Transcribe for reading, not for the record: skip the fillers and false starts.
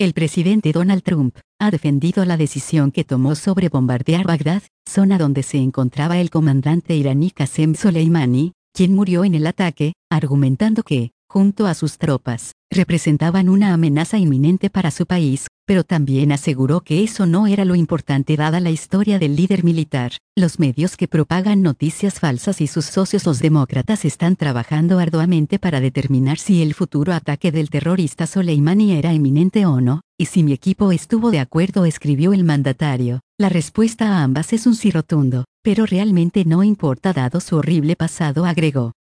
El presidente Donald Trump ha defendido la decisión que tomó sobre bombardear Bagdad, zona donde se encontraba el comandante iraní Qasem Soleimani, quien murió en el ataque, argumentando que, junto a sus tropas, representaban una amenaza inminente para su país, pero también aseguró que eso no era lo importante dada la historia del líder militar. Los medios que propagan noticias falsas y sus socios los demócratas están trabajando arduamente para determinar si el futuro ataque del terrorista Soleimani era inminente o no, y si mi equipo estuvo de acuerdo, escribió el mandatario. La respuesta a ambas es un sí rotundo, pero realmente no importa dado su horrible pasado, agregó.